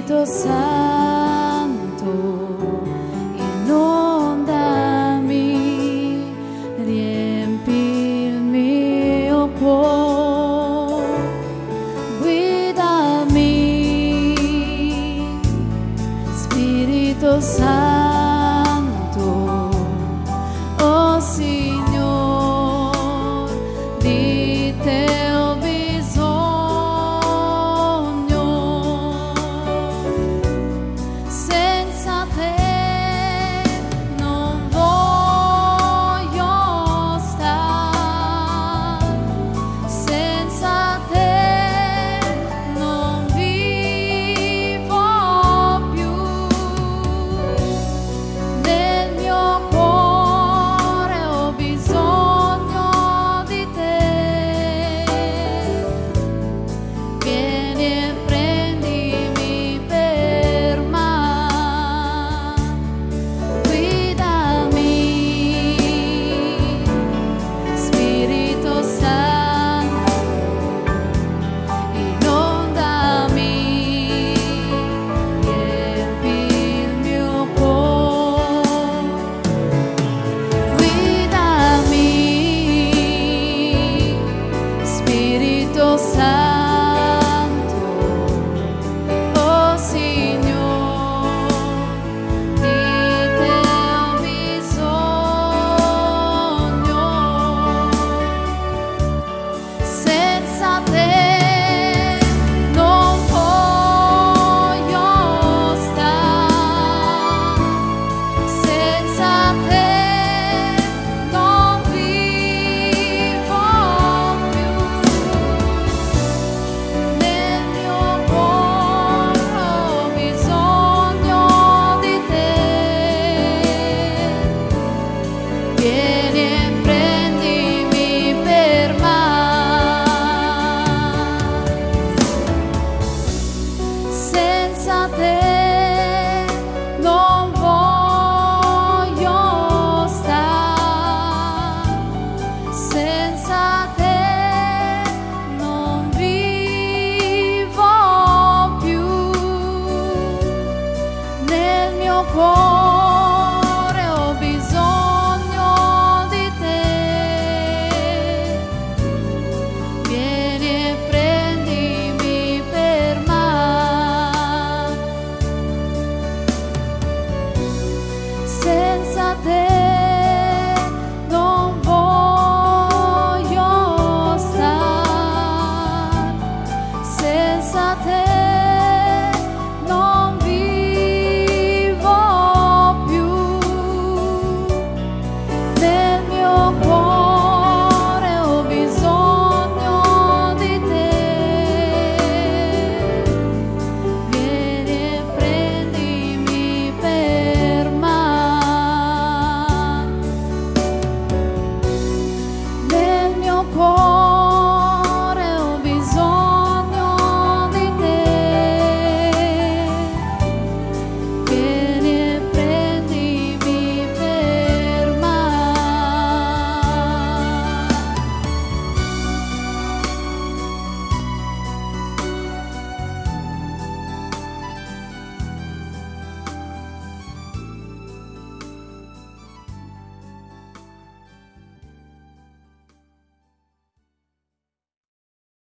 Spirito Santo, inondami, riempi il mio cuore, guidami, Spirito Santo, oh Signore, di te ho bisogno, senza te non voglio stare, senza te non vivo più, nel mio cuore ho bisogno di te, vieni e prendimi per mano, guidami, Spirito Santo, inondami, riempi il mio cuore, guidami, Spirito Santo, oh Signore, di te ho bisogno, senza te non voglio stare, senza te non vivo più, nel mio cuore ho bisogno di te, vieni e prendimi per mano, senza te non voglio stare, senza te non vivo più, nel mio cuore